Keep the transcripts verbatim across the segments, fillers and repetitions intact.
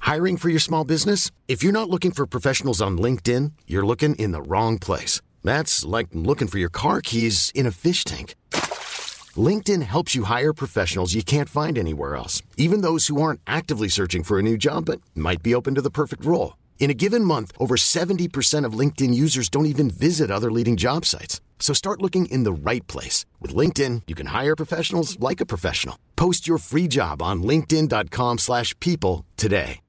Hiring for your small business? If you're not looking for professionals on LinkedIn, you're looking in the wrong place. That's like looking for your car keys in a fish tank. LinkedIn helps you hire professionals you can't find anywhere else, even those who aren't actively searching for a new job but might be open to the perfect role. In a given month, over seventy percent of LinkedIn users don't even visit other leading job sites. So start looking in the right place. With LinkedIn, you can hire professionals like a professional. Post your free job on linkedin dot com slash people today.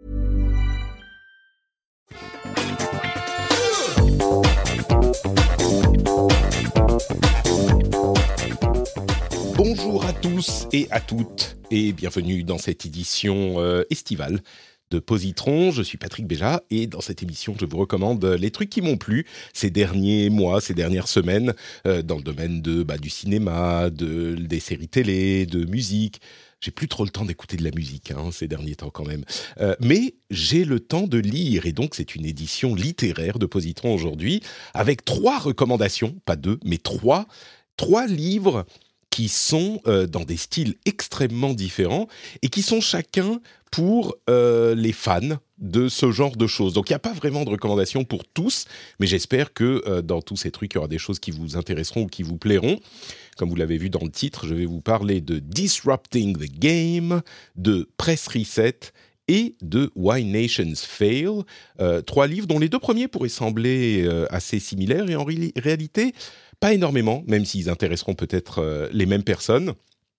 Bonjour à tous et à toutes et bienvenue dans cette édition euh, estivale de Positron. Je suis Patrick Béja et dans cette émission, je vous recommande les trucs qui m'ont plu ces derniers mois, ces dernières semaines euh, dans le domaine de, bah, du cinéma, de, des séries télé, de musique. J'ai plus trop le temps d'écouter de la musique hein, ces derniers temps quand même. Euh, mais j'ai le temps de lire et donc c'est une édition littéraire de Positron aujourd'hui avec trois recommandations, pas deux, mais trois, trois livres qui sont euh, dans des styles extrêmement différents et qui sont chacun pour euh, les fans de ce genre de choses. Donc, il n'y a pas vraiment de recommandations pour tous, mais j'espère que euh, dans tous ces trucs, il y aura des choses qui vous intéresseront ou qui vous plairont. Comme vous l'avez vu dans le titre, je vais vous parler de Disrupting the Game, de Press Reset et de Why Nations Fail. Euh, trois livres dont les deux premiers pourraient sembler euh, assez similaires et en ré- réalité, pas énormément, même s'ils intéresseront peut-être euh, les mêmes personnes.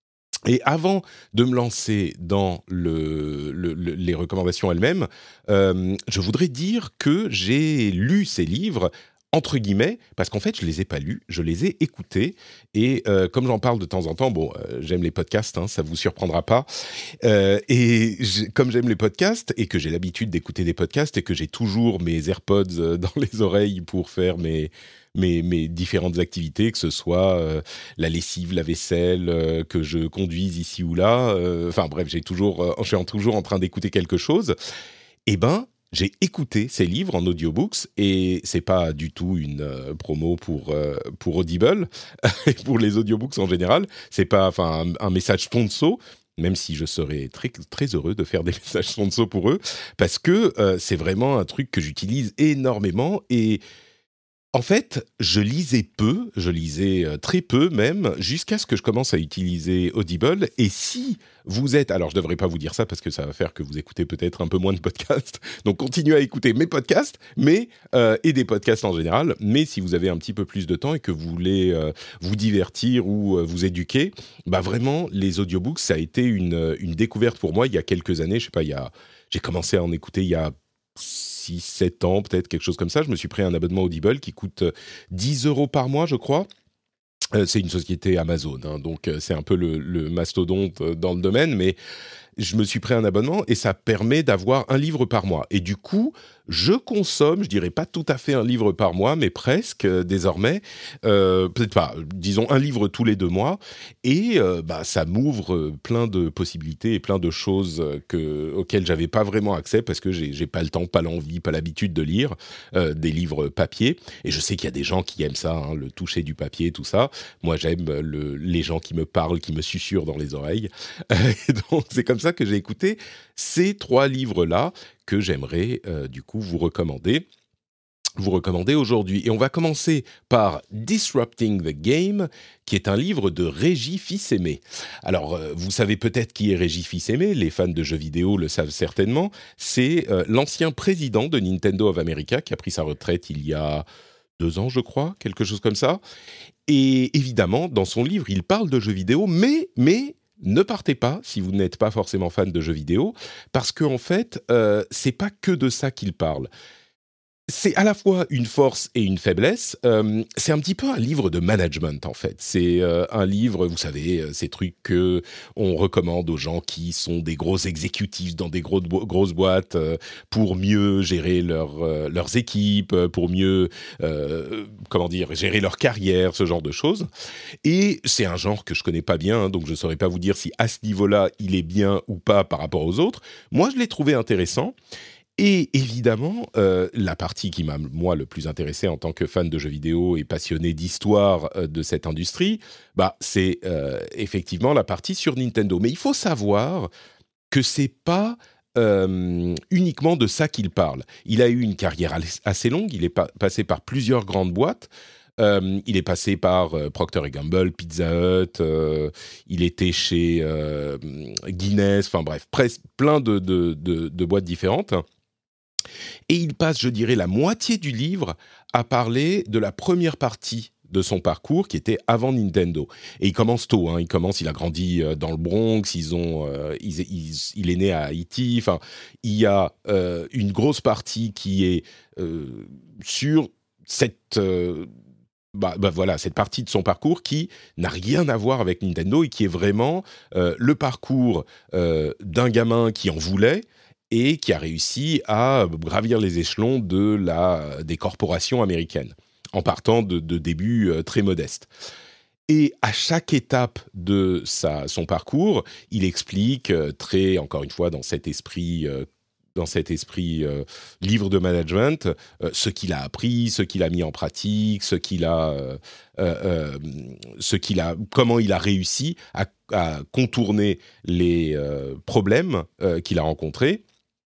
Et avant de me lancer dans le, le, le, les recommandations elles-mêmes, euh, je voudrais dire que j'ai lu ces livres entre guillemets, parce qu'en fait, je les ai pas lus, je les ai écoutés, et euh, comme j'en parle de temps en temps, bon, euh, j'aime les podcasts, hein, ça vous surprendra pas, euh, et comme j'aime les podcasts, et que j'ai l'habitude d'écouter des podcasts, et que j'ai toujours mes AirPods dans les oreilles pour faire mes... Mes, mes différentes activités, que ce soit euh, la lessive, la vaisselle, euh, que je conduise ici ou là. Euh, enfin bref, j'ai toujours, euh, je suis en, toujours en train d'écouter quelque chose. Eh ben, j'ai écouté ces livres en audiobooks et c'est pas du tout une euh, promo pour euh, pour Audible et pour les audiobooks en général. C'est pas, enfin, un, un message sponsor. Même si je serais très, très heureux de faire des messages sponsor pour eux, parce que euh, c'est vraiment un truc que j'utilise énormément et en fait, je lisais peu, je lisais très peu même, jusqu'à ce que je commence à utiliser Audible. Et si vous êtes... Alors, je ne devrais pas vous dire ça parce que ça va faire que vous écoutez peut-être un peu moins de podcasts. Donc, continuez à écouter mes podcasts mais, euh, et des podcasts en général. Mais si vous avez un petit peu plus de temps et que vous voulez euh, vous divertir ou euh, vous éduquer, bah vraiment, les audiobooks, ça a été une, une découverte pour moi il y a quelques années. Je sais pas, il y a... j'ai commencé à en écouter il y a... six sept ans, peut-être quelque chose comme ça. Je me suis pris un abonnement Audible qui coûte dix euros par mois, je crois. Euh, c'est une société Amazon, hein, donc euh, c'est un peu le, le mastodonte euh, dans le domaine, mais je me suis pris un abonnement et ça permet d'avoir un livre par mois. Et du coup, je consomme, je dirais pas tout à fait un livre par mois, mais presque euh, désormais, euh, peut-être pas, disons un livre tous les deux mois. Et euh, bah, ça m'ouvre plein de possibilités et plein de choses que, auxquelles j'avais pas vraiment accès parce que j'ai, j'ai pas le temps, pas l'envie, pas l'habitude de lire euh, des livres papier. Et je sais qu'il y a des gens qui aiment ça, hein, le toucher du papier, tout ça. Moi, j'aime le, les gens qui me parlent, qui me susurrent dans les oreilles. Et donc, c'est comme ça que j'ai écouté ces trois livres-là que j'aimerais euh, du coup vous recommander, vous recommander aujourd'hui. Et on va commencer par Disrupting the Game, qui est un livre de Régis Fils-Aimé. Alors, euh, vous savez peut-être qui est Régis Fils-Aimé, les fans de jeux vidéo le savent certainement. C'est euh, l'ancien président de Nintendo of America qui a pris sa retraite il y a deux ans, je crois, quelque chose comme ça. Et évidemment, dans son livre, il parle de jeux vidéo, mais... mais ne partez pas si vous n'êtes pas forcément fan de jeux vidéo, parce qu'en fait, euh, c'est pas que de ça qu'il parle. C'est à la fois une force et une faiblesse. Euh, c'est un petit peu un livre de management, en fait. C'est euh, un livre, vous savez, euh, ces trucs que on recommande aux gens qui sont des gros exécutifs dans des gros, bo- grosses boîtes euh, pour mieux gérer leur, euh, leurs équipes, pour mieux, euh, comment dire, gérer leur carrière, ce genre de choses. Et c'est un genre que je connais pas bien, hein, donc je saurais pas vous dire si à ce niveau-là, il est bien ou pas par rapport aux autres. Moi, je l'ai trouvé intéressant. Et évidemment, euh, la partie qui m'a, moi, le plus intéressé en tant que fan de jeux vidéo et passionné d'histoire euh, de cette industrie, bah, c'est euh, effectivement la partie sur Nintendo. Mais il faut savoir que c'est pas euh, uniquement de ça qu'il parle. Il a eu une carrière assez longue, il est pa- passé par plusieurs grandes boîtes. Euh, il est passé par euh, Procter et Gamble, Pizza Hut, euh, il était chez euh, Guinness, enfin bref, presque plein de, de, de, de boîtes différentes. Et il passe, je dirais, la moitié du livre à parler de la première partie de son parcours qui était avant Nintendo. Et il commence tôt, hein, il commence, il a grandi euh, dans le Bronx, ils ont, euh, ils, ils, il est né à Haïti, enfin, il y a euh, une grosse partie qui est euh, sur cette... Euh, Bah, bah voilà, cette partie de son parcours qui n'a rien à voir avec Nintendo et qui est vraiment euh, le parcours euh, d'un gamin qui en voulait et qui a réussi à gravir les échelons de la, des corporations américaines, en partant de, de débuts euh, très modestes. Et à chaque étape de sa, son parcours, il explique euh, très, encore une fois, dans cet esprit euh, dans cet esprit euh, livre de management, euh, ce qu'il a appris, ce qu'il a mis en pratique, ce qu'il a, euh, euh, ce qu'il a, comment il a réussi à, à contourner les euh, problèmes euh, qu'il a rencontrés.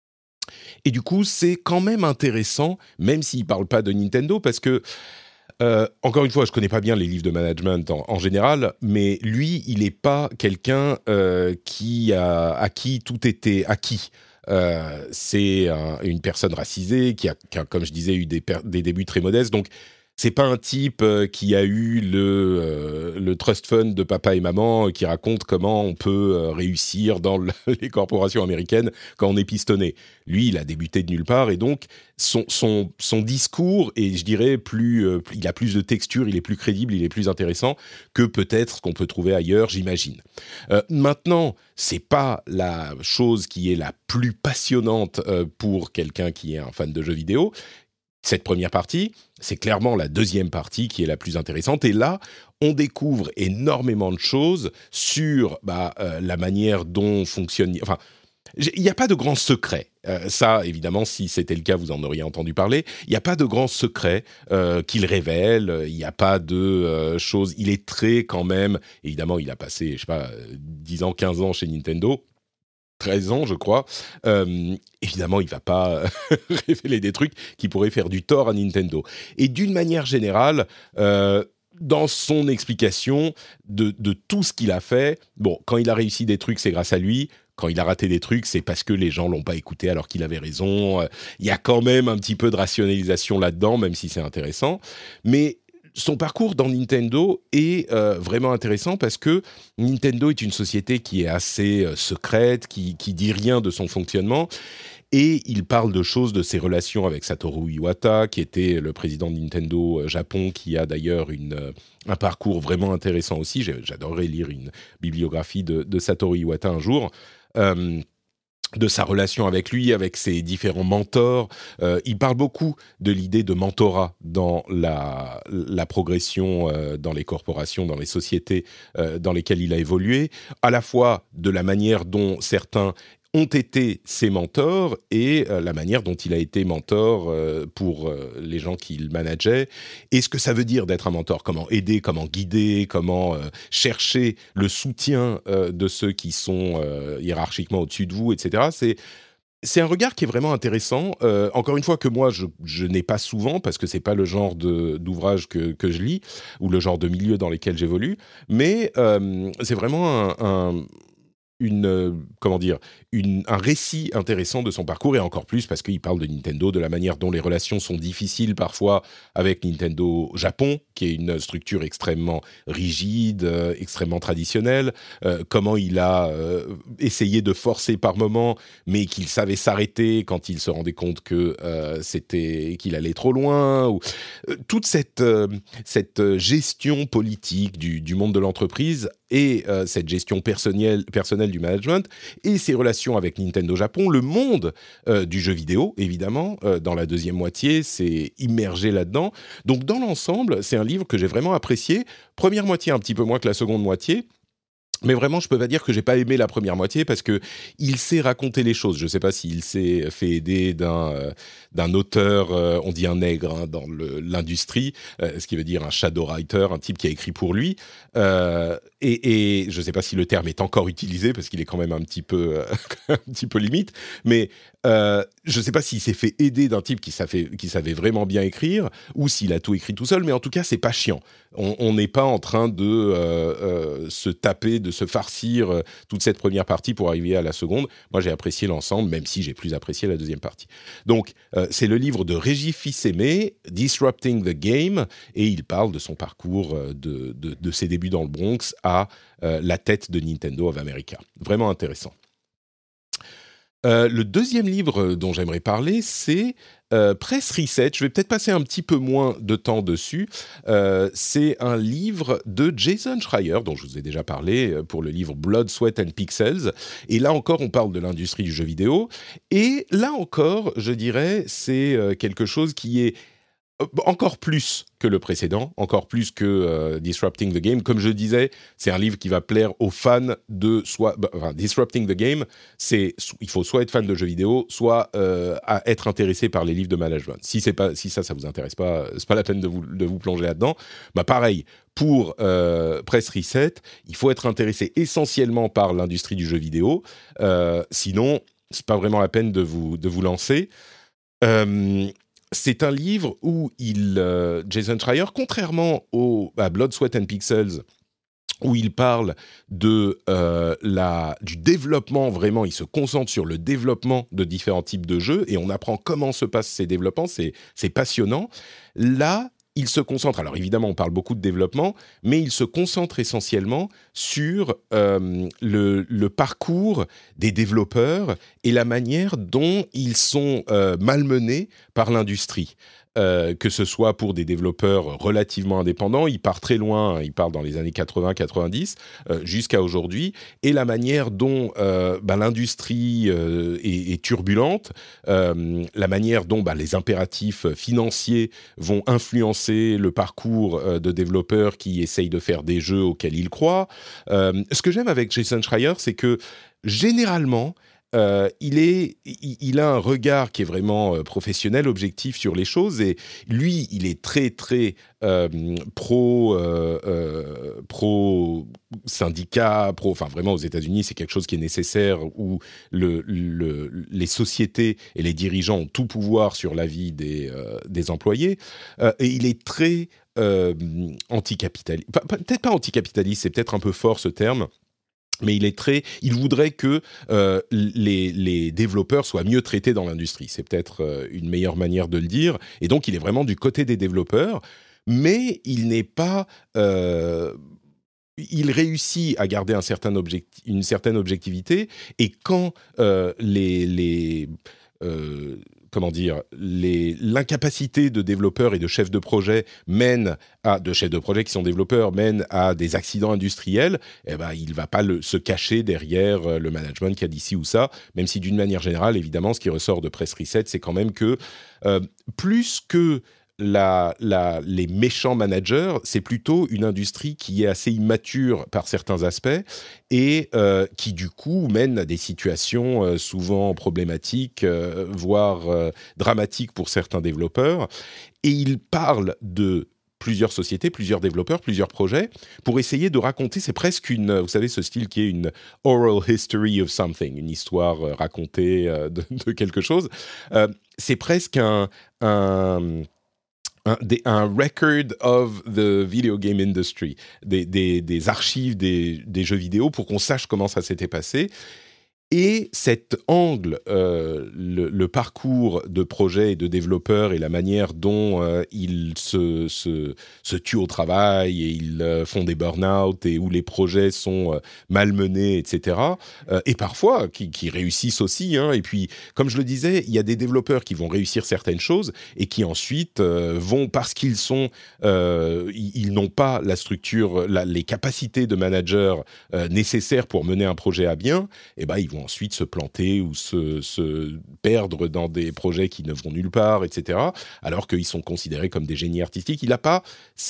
Et du coup, c'est quand même intéressant, même s'il ne parle pas de Nintendo, parce que Euh, encore une fois, je connais pas bien les livres de management en, en général, mais lui, il n'est pas quelqu'un euh, qui a, à qui tout était acquis. Euh, c'est un, une personne racisée qui a, qui a, comme je disais, eu des, per- des débuts très modestes. Donc, c'est pas un type euh, qui a eu le, euh, le trust fund de papa et maman euh, qui raconte comment on peut euh, réussir dans le, les corporations américaines quand on est pistonné. Lui, il a débuté de nulle part et donc son, son, son discours est, je dirais, plus, euh, il a plus de texture, il est plus crédible, il est plus intéressant que peut-être ce qu'on peut trouver ailleurs, j'imagine. Euh, maintenant, c'est pas la chose qui est la plus passionnante euh, pour quelqu'un qui est un fan de jeux vidéo. Cette première partie, c'est clairement la deuxième partie qui est la plus intéressante. Et là, on découvre énormément de choses sur bah, euh, la manière dont fonctionne... Enfin, il n'y a pas de grands secrets. Euh, ça, évidemment, si c'était le cas, vous en auriez entendu parler. Il n'y a pas de grands secrets euh, qu'il révèle. Il n'y a pas de euh, choses... Il est très, quand même... Évidemment, il a passé, je sais pas, dix ans, quinze ans chez Nintendo. treize ans, je crois. Euh, évidemment, il ne va pas révéler des trucs qui pourraient faire du tort à Nintendo. Et d'une manière générale, euh, dans son explication de, de tout ce qu'il a fait, bon, quand il a réussi des trucs, c'est grâce à lui. Quand il a raté des trucs, c'est parce que les gens l'ont pas écouté alors qu'il avait raison. Il y a quand même un petit peu de rationalisation là-dedans, même si c'est intéressant. Mais son parcours dans Nintendo est euh, vraiment intéressant parce que Nintendo est une société qui est assez euh, secrète, qui, qui dit rien de son fonctionnement. Et il parle de choses, de ses relations avec Satoru Iwata, qui était le président de Nintendo Japon, qui a d'ailleurs une, euh, un parcours vraiment intéressant aussi. J'ai, j'adorerais lire une bibliographie de, de Satoru Iwata un jour. Euh, de sa relation avec lui, avec ses différents mentors. Euh, il parle beaucoup de l'idée de mentorat dans la, la progression euh, dans les corporations, dans les sociétés euh, dans lesquelles il a évolué, à la fois de la manière dont certains ont été ses mentors et euh, la manière dont il a été mentor euh, pour euh, les gens qu'il manageait. Et ce que ça veut dire d'être un mentor, comment aider, comment guider, comment euh, chercher le soutien euh, de ceux qui sont euh, hiérarchiquement au-dessus de vous, et cetera. C'est, c'est un regard qui est vraiment intéressant. Euh, encore une fois, que moi, je, je n'ai pas souvent, parce que c'est pas le genre de, d'ouvrage que, que je lis, ou le genre de milieu dans lesquels j'évolue, mais euh, c'est vraiment un... un une euh, comment dire une, un récit intéressant de son parcours et encore plus parce qu'il parle de Nintendo, de la manière dont les relations sont difficiles parfois avec Nintendo Japon, qui est une structure extrêmement rigide, euh, extrêmement traditionnelle, euh, comment il a euh, essayé de forcer par moments, mais qu'il savait s'arrêter quand il se rendait compte que euh, c'était qu'il allait trop loin, ou euh, toute cette euh, cette gestion politique du, du monde de l'entreprise et euh, cette gestion personnelle personnelle du management et ses relations avec Nintendo Japon, le monde euh, du jeu vidéo, évidemment, euh, dans la deuxième moitié, c'est immergé là-dedans. Donc, dans l'ensemble, c'est un livre que j'ai vraiment apprécié. Première moitié, un petit peu moins que la seconde moitié, Mais vraiment, je peux pas dire que j'ai pas aimé la première moitié parce que il sait raconter les choses. Je sais pas s'il s'est fait aider d'un euh, d'un auteur, euh, on dit un nègre hein, dans le, l'industrie, euh, ce qui veut dire un shadow writer, un type qui a écrit pour lui. Euh, et, et je sais pas si le terme est encore utilisé parce qu'il est quand même un petit peu euh, un petit peu limite. Mais euh, je sais pas s'il s'est fait aider d'un type qui savait qui savait vraiment bien écrire ou s'il a tout écrit tout seul. Mais en tout cas, c'est pas chiant. On n'est pas en train de euh, euh, se taper, de se farcir euh, toute cette première partie pour arriver à la seconde. Moi, j'ai apprécié l'ensemble, même si j'ai plus apprécié la deuxième partie. Donc, euh, c'est le livre de Régis Fils-Aimé, Disrupting the Game, et il parle de son parcours, euh, de, de, de ses débuts dans le Bronx à euh, la tête de Nintendo of America. Vraiment intéressant. Euh, le deuxième livre dont j'aimerais parler, c'est euh, Press Reset. Je vais peut-être passer un petit peu moins de temps dessus. Euh, c'est un livre de Jason Schreier, dont je vous ai déjà parlé pour le livre Blood, Sweat and Pixels. Et là encore, on parle de l'industrie du jeu vidéo. Et là encore, je dirais, c'est euh, quelque chose qui est encore plus que le précédent, encore plus que euh, Disrupting the Game. Comme je disais, c'est un livre qui va plaire aux fans de soit... Bah, enfin, Disrupting the Game, c'est, il faut soit être fan de jeux vidéo, soit euh, à être intéressé par les livres de management. Si, c'est pas, si ça, ça vous intéresse pas, c'est pas la peine de vous, de vous plonger là-dedans. Bah, pareil, pour euh, Press Reset, il faut être intéressé essentiellement par l'industrie du jeu vidéo. Euh, sinon, c'est pas vraiment la peine de vous, de vous lancer. Euh, C'est un livre où il, euh, Jason Schreier, contrairement au, à Blood, Sweat and Pixels, où il parle de, euh, la, du développement, vraiment, il se concentre sur le développement de différents types de jeux, et on apprend comment se passent ces développements, c'est, c'est passionnant. Là, il se concentre, alors évidemment on parle beaucoup de développement, mais il se concentre essentiellement sur euh, le, le parcours des développeurs et la manière dont ils sont euh, malmenés par l'industrie. Euh, que ce soit pour des développeurs relativement indépendants, il part très loin, hein, il part dans les années quatre-vingts quatre-vingt-dix, euh, jusqu'à aujourd'hui, et la manière dont euh, bah, l'industrie euh, est, est turbulente, euh, la manière dont bah, les impératifs financiers vont influencer le parcours euh, de développeurs qui essayent de faire des jeux auxquels ils croient. Euh, ce que j'aime avec Jason Schreier, c'est que généralement, Euh, il, est, il, il a un regard qui est vraiment euh, professionnel, objectif sur les choses, et lui, il est très, très euh, pro, euh, euh, pro syndicat, pro, enfin vraiment aux États-Unis, c'est quelque chose qui est nécessaire où le, le, les sociétés et les dirigeants ont tout pouvoir sur la vie des, euh, des employés, euh, et il est très euh, anticapitaliste, peut-être pas anticapitaliste, c'est peut-être un peu fort ce terme. Mais il est très, il voudrait que euh, les, les développeurs soient mieux traités dans l'industrie. C'est peut-être euh, une meilleure manière de le dire. Et donc, il est vraiment du côté des développeurs, mais il n'est pas. Euh, il réussit à garder un certain objecti- une certaine objectivité. Et quand euh, les, les euh, comment dire, les, l'incapacité de développeurs et de chefs de projet mène à, de chefs de projet qui sont développeurs, mène à des accidents industriels, eh ben, il ne va pas le, se cacher derrière le management qui a dit ci ou ça, même si d'une manière générale, évidemment, ce qui ressort de Press Reset, c'est quand même que euh, plus que La, la, les méchants managers, c'est plutôt une industrie qui est assez immature par certains aspects et euh, qui, du coup, mène à des situations euh, souvent problématiques, euh, voire euh, dramatiques pour certains développeurs. Et il parle de plusieurs sociétés, plusieurs développeurs, plusieurs projets, pour essayer de raconter, c'est presque une, vous savez, ce style qui est une oral history of something, une histoire euh, racontée euh, de, de quelque chose. Euh, c'est presque un... un Un, des, un record of the video game industry, des, des, des archives des, des jeux vidéo pour qu'on sache comment ça s'était passé. Et cet angle, euh, le, le parcours de projets et de développeurs et la manière dont euh, ils se, se, se tuent au travail et ils euh, font des burn-out et où les projets sont euh, malmenés, et cetera. Euh, et parfois, qui, qui réussissent aussi. Hein. Et puis, comme je le disais, il y a des développeurs qui vont réussir certaines choses et qui ensuite euh, vont, parce qu'ils sont, euh, ils, ils n'ont pas la structure, la, les capacités de manager euh, nécessaires pour mener un projet à bien, et ben ils vont ensuite se planter ou se, se perdre dans des projets qui ne vont nulle part, et cetera, alors qu'ils sont considérés comme des génies artistiques. Il n'a pas cette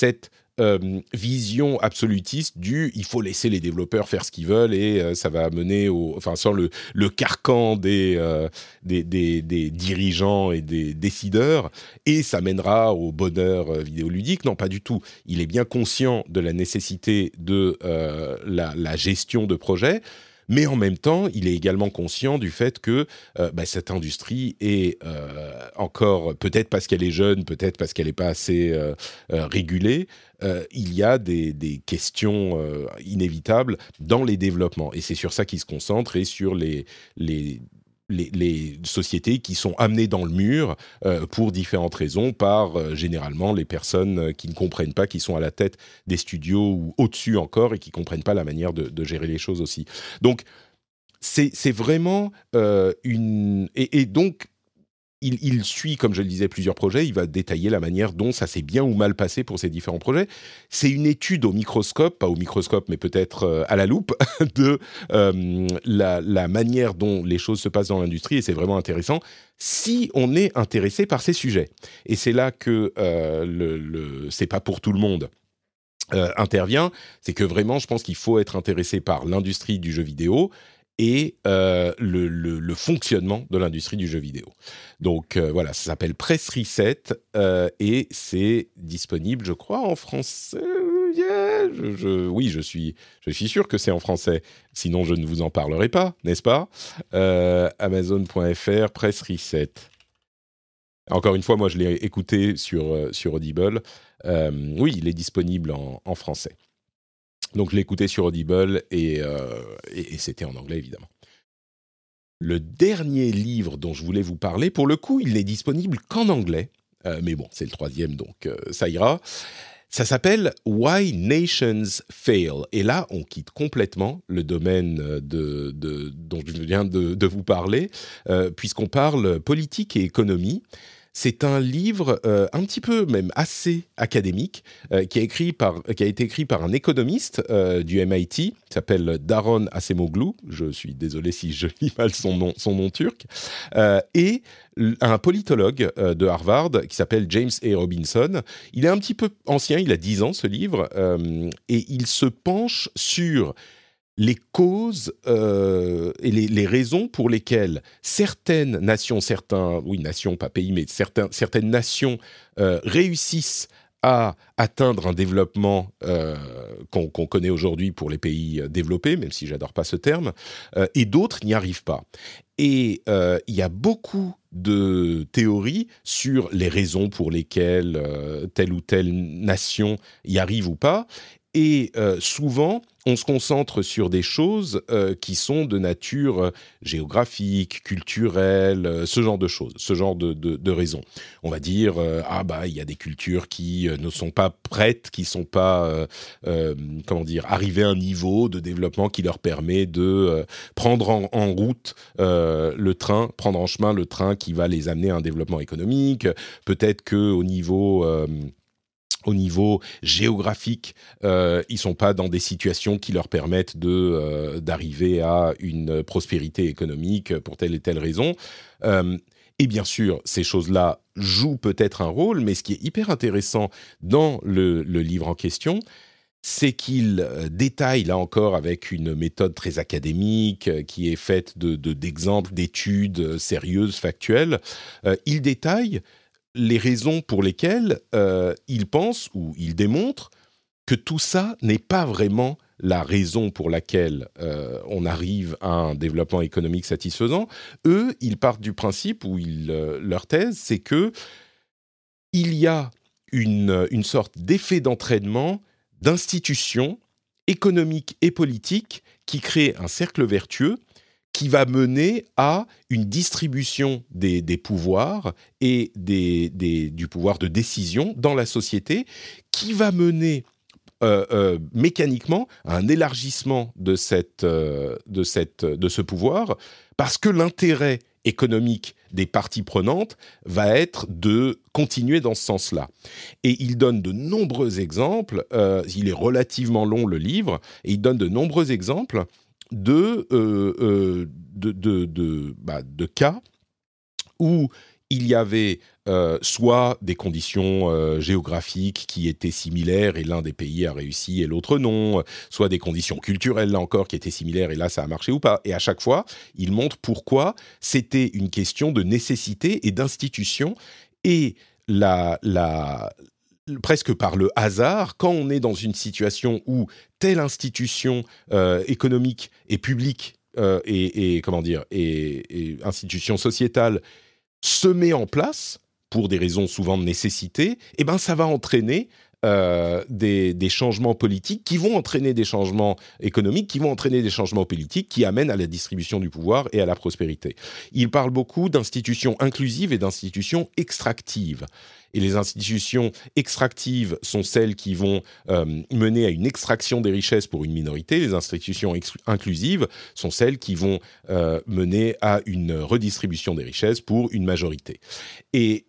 euh, vision absolutiste du il faut laisser les développeurs faire ce qu'ils veulent et euh, ça va mener au, enfin sans le, le carcan des, euh, des, des, des dirigeants et des décideurs et ça mènera au bonheur euh, vidéoludique. Non, pas du tout. Il est bien conscient de la nécessité de euh, la, la gestion de projets. Mais en même temps, il est également conscient du fait que euh, bah, cette industrie est euh, encore, peut-être parce qu'elle est jeune, peut-être parce qu'elle n'est pas assez euh, euh, régulée, euh, il y a des, des questions euh, inévitables dans les développements. Et c'est sur ça qu'il se concentre et sur les... les Les, les sociétés qui sont amenées dans le mur euh, pour différentes raisons par euh, généralement les personnes euh, qui ne comprennent pas, qui sont à la tête des studios ou au-dessus encore et qui ne comprennent pas la manière de, de gérer les choses aussi. Donc, c'est, c'est vraiment euh, une... Et, et donc, il, il suit, comme je le disais, plusieurs projets. Il va détailler la manière dont ça s'est bien ou mal passé pour ces différents projets. C'est une étude au microscope, pas au microscope, mais peut-être euh, à la loupe, de euh, la, la manière dont les choses se passent dans l'industrie. Et c'est vraiment intéressant si on est intéressé par ces sujets. Et c'est là que euh, le, le, c'est pas pour tout le monde. Euh, intervient, c'est que vraiment, je pense qu'il faut être intéressé par l'industrie du jeu vidéo et euh, le, le, le fonctionnement de l'industrie du jeu vidéo. Donc euh, voilà, ça s'appelle Press Reset euh, et c'est disponible, je crois, en français. Yeah, je, je, oui, je suis, je suis sûr que c'est en français. Sinon, je ne vous en parlerai pas, n'est-ce pas ? euh, Amazon point F R, Press Reset. Encore une fois, moi, je l'ai écouté sur, euh, sur Audible. Euh, oui, il est disponible en, en français. Donc, je l'ai écouté sur Audible et, euh, et, et c'était en anglais, évidemment. Le dernier livre dont je voulais vous parler, pour le coup, il n'est disponible qu'en anglais. Euh, mais bon, c'est le troisième, donc euh, ça ira. Ça s'appelle « Why Nations Fail ». Et là, on quitte complètement le domaine de, de, dont je viens de, de vous parler, euh, puisqu'on parle politique et économie. C'est un livre euh, un petit peu même assez académique euh, qui, a écrit par, qui a été écrit par un économiste euh, du M I T, qui s'appelle Daron Acemoglu. Je suis désolé si je lis mal son nom, son nom turc. Euh, et un politologue euh, de Harvard qui s'appelle James A. Robinson. Il est un petit peu ancien, il a dix ans ce livre, euh, et il se penche sur les causes euh, et les, les raisons pour lesquelles certaines nations, certains, oui, nations, pas pays, mais certains, certaines nations euh, réussissent à atteindre un développement euh, qu'on, qu'on connaît aujourd'hui pour les pays développés, même si j'adore pas ce terme, euh, et d'autres n'y arrivent pas. Et euh, il y a beaucoup de théories sur les raisons pour lesquelles euh, telle ou telle nation y arrive ou pas. Et euh, souvent, on se concentre sur des choses euh, qui sont de nature euh, géographique, culturelle, euh, ce genre de choses, ce genre de, de, de raisons. On va dire, euh, ah bah, il y a des cultures qui euh, ne sont pas prêtes, qui ne sont pas, euh, euh, comment dire, arrivées à un niveau de développement qui leur permet de euh, prendre en, en route euh, le train, prendre en chemin le train qui va les amener à un développement économique. Peut-être qu'au niveau... Euh, Au niveau géographique, euh, ils sont pas dans des situations qui leur permettent de euh, d'arriver à une prospérité économique pour telle et telle raison. Euh, et bien sûr, ces choses-là jouent peut-être un rôle, mais ce qui est hyper intéressant dans le, le livre en question, c'est qu'il détaille, là encore, avec une méthode très académique, qui est faite de, de, d'exemples, d'études sérieuses, factuelles. Euh, il détaille les raisons pour lesquelles euh, il pense ou il démontre que tout ça n'est pas vraiment la raison pour laquelle euh, on arrive à un développement économique satisfaisant. Eux, ils partent du principe, ou ils, euh, leur thèse, c'est que il y a une, une sorte d'effet d'entraînement d'institutions économiques et politiques qui crée un cercle vertueux qui va mener à une distribution des, des pouvoirs et des, des, du pouvoir de décision dans la société, qui va mener euh, euh, mécaniquement à un élargissement de, cette, euh, de, cette, de ce pouvoir, parce que l'intérêt économique des parties prenantes va être de continuer dans ce sens-là. Et il donne de nombreux exemples, euh, il est relativement long le livre, et il donne de nombreux exemples de, euh, euh, de, de, de, bah, de cas où il y avait euh, soit des conditions euh, géographiques qui étaient similaires et l'un des pays a réussi et l'autre non, soit des conditions culturelles là encore qui étaient similaires et là ça a marché ou pas. Et à chaque fois, il montre pourquoi c'était une question de nécessité et d'institution et la, la, presque par le hasard, quand on est dans une situation où telle institution euh, économique et publique euh, et, et comment dire et, et institution sociétale se met en place pour des raisons souvent de nécessité, eh ben ça va entraîner euh, des, des changements politiques qui vont entraîner des changements économiques, qui vont entraîner des changements politiques qui amènent à la distribution du pouvoir et à la prospérité. Il parle beaucoup d'institutions inclusives et d'institutions extractives. Et les institutions extractives sont celles qui vont euh, mener à une extraction des richesses pour une minorité. Les institutions ex- inclusives sont celles qui vont euh, mener à une redistribution des richesses pour une majorité. Et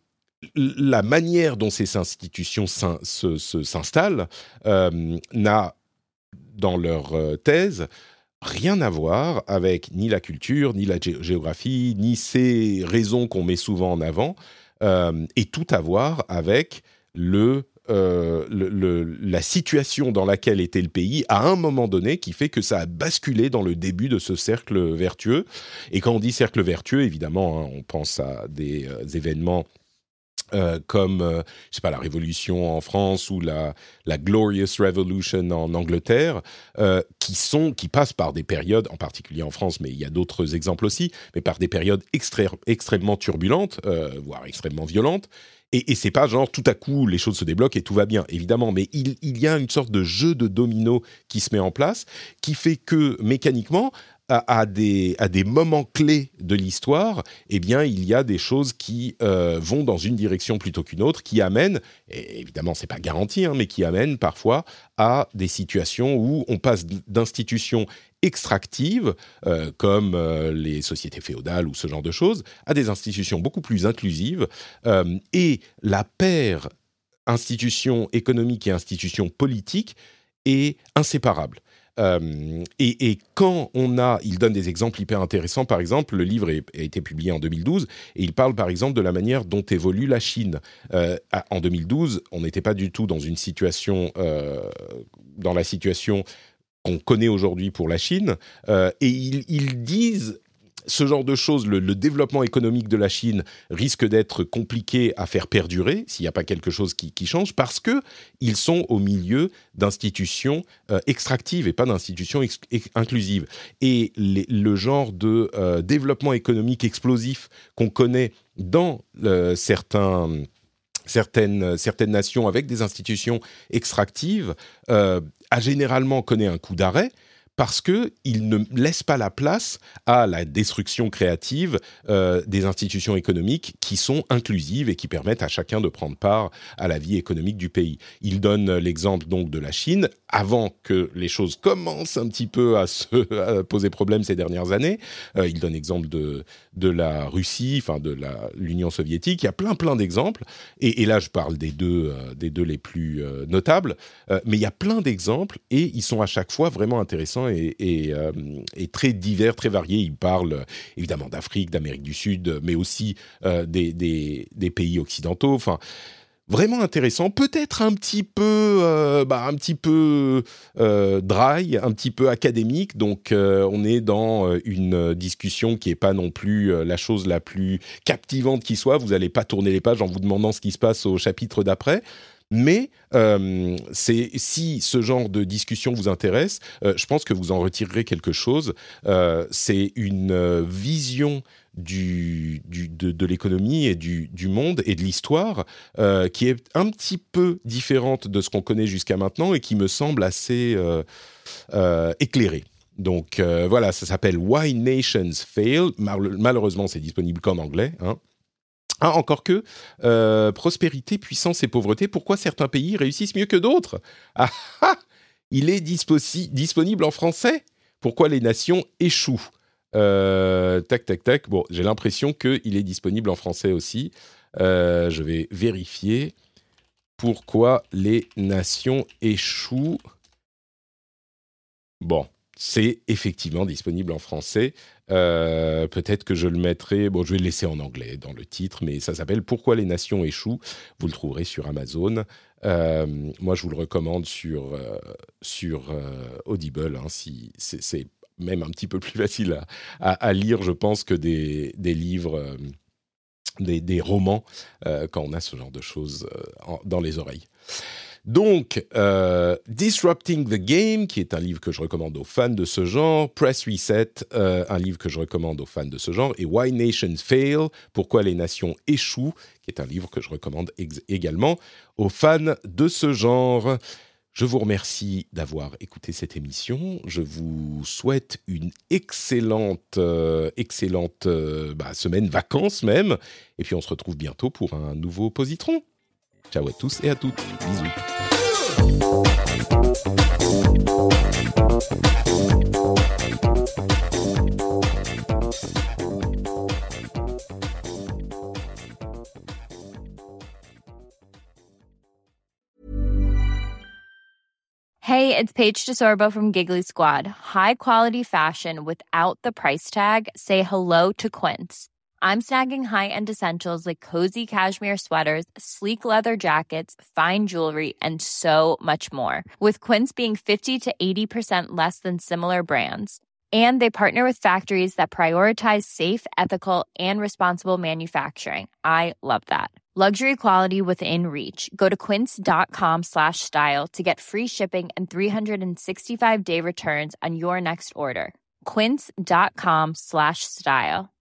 la manière dont ces institutions s'in- se, se, s'installent euh, n'a, dans leur euh, thèse, rien à voir avec ni la culture, ni la gé- géographie, ni ces raisons qu'on met souvent en avant. Euh, et tout à voir avec le, euh, le, le, la situation dans laquelle était le pays à un moment donné qui fait que ça a basculé dans le début de ce cercle vertueux. Et quand on dit cercle vertueux, évidemment, hein, on pense à des euh, événements Euh, comme, euh, je sais pas, la Révolution en France ou la, la Glorious Revolution en Angleterre, euh, qui sont, qui passent par des périodes, en particulier en France, mais il y a d'autres exemples aussi, mais par des périodes extré- extrêmement turbulentes, euh, voire extrêmement violentes. Et, et c'est pas genre tout à coup les choses se débloquent et tout va bien, évidemment, mais il, il y a une sorte de jeu de domino qui se met en place, qui fait que mécaniquement, à, à, des, à des moments clés de l'histoire, eh bien, il y a des choses qui euh, vont dans une direction plutôt qu'une autre, qui amènent, et évidemment, c'est pas garanti, hein, mais qui amènent parfois à des situations où on passe d'institutions extractives, euh, comme euh, les sociétés féodales ou ce genre de choses, à des institutions beaucoup plus inclusives. Euh, et la paire institutions économiques et institutions politiques est inséparable. Euh, et, et quand on a, il donne des exemples hyper intéressants. Par exemple, le livre est, a été publié en deux mille douze et il parle par exemple de la manière dont évolue la Chine. Euh, en deux mille douze, on n'était pas du tout dans une situation, euh, dans la situation qu'on connaît aujourd'hui pour la Chine. Euh, et ils, ils disent ce genre de choses, le, le développement économique de la Chine risque d'être compliqué à faire perdurer s'il n'y a pas quelque chose qui, qui change, parce qu'ils sont au milieu d'institutions euh, extractives et pas d'institutions ex- ex- inclusives. Et les, le genre de euh, développement économique explosif qu'on connaît dans euh, certains... Certaines, certaines nations avec des institutions extractives euh, a généralement connu un coup d'arrêt parce qu'ils ne laissent pas la place à la destruction créative euh, des institutions économiques qui sont inclusives et qui permettent à chacun de prendre part à la vie économique du pays. Il donne l'exemple donc de la Chine, avant que les choses commencent un petit peu à se à poser problème ces dernières années. Euh, il donne l'exemple de, de la Russie, enfin de la, l'Union soviétique. Il y a plein plein d'exemples. Et, et là, je parle des deux, euh, des deux les plus euh, notables. Euh, mais il y a plein d'exemples et ils sont à chaque fois vraiment intéressants et, et, euh, et très divers, très variés. Ils parlent euh, évidemment d'Afrique, d'Amérique du Sud, mais aussi euh, des, des, des pays occidentaux. Enfin, vraiment intéressant, peut-être un petit peu, euh, bah, un petit peu euh, dry, un petit peu académique. Donc, euh, on est dans une discussion qui est pas non plus euh, la chose la plus captivante qui soit. Vous n'allez pas tourner les pages en vous demandant ce qui se passe au chapitre d'après. Mais euh, c'est, si ce genre de discussion vous intéresse, euh, je pense que vous en retirerez quelque chose. Euh, c'est une euh, vision du, du, de, de l'économie et du, du monde et de l'histoire euh, qui est un petit peu différente de ce qu'on connaît jusqu'à maintenant et qui me semble assez euh, euh, éclairée. Donc euh, voilà, ça s'appelle Why Nations Fail. Mal- malheureusement, c'est disponible qu'en anglais, hein. Ah, encore que, euh, prospérité, puissance et pauvreté, pourquoi certains pays réussissent mieux que d'autres? Ah ah, il est disposi- disponible en français. Pourquoi les nations échouent? Euh, tac, tac, tac. Bon, j'ai l'impression qu'il est disponible en français aussi. Euh, je vais vérifier pourquoi les nations échouent. Bon. c'est effectivement disponible en français. Euh, peut-être que je le mettrai... Bon, je vais le laisser en anglais dans le titre, mais ça s'appelle « Pourquoi les nations échouent ». Vous le trouverez sur Amazon. Euh, moi, je vous le recommande sur, euh, sur euh, Audible. Hein, si, c'est, c'est même un petit peu plus facile à, à, à lire, je pense, que des, des livres, euh, des, des romans, euh, quand on a ce genre de choses euh, en, dans les oreilles. Donc, euh, Disrupting the Game, qui est un livre que je recommande aux fans de ce genre, Press Reset, euh, un livre que je recommande aux fans de ce genre, et Why Nations Fail, Pourquoi les nations échouent, qui est un livre que je recommande ex- également aux fans de ce genre. Je vous remercie d'avoir écouté cette émission. Je vous souhaite une excellente, euh, excellente euh, bah, semaine, vacances même, et puis on se retrouve bientôt pour un nouveau Positron. Ciao à tous et à toutes. Bisous. Hey, it's Paige DeSorbo from Giggly Squad. High quality fashion without the price tag. Say hello to Quince. I'm snagging high-end essentials like cozy cashmere sweaters, sleek leather jackets, fine jewelry, and so much more. With Quince being fifty to eighty percent less than similar brands. And they partner with factories that prioritize safe, ethical, and responsible manufacturing. I love that. Luxury quality within reach. Go to quince.com slash style to get free shipping and three sixty-five day returns on your next order. Quince.com slash style.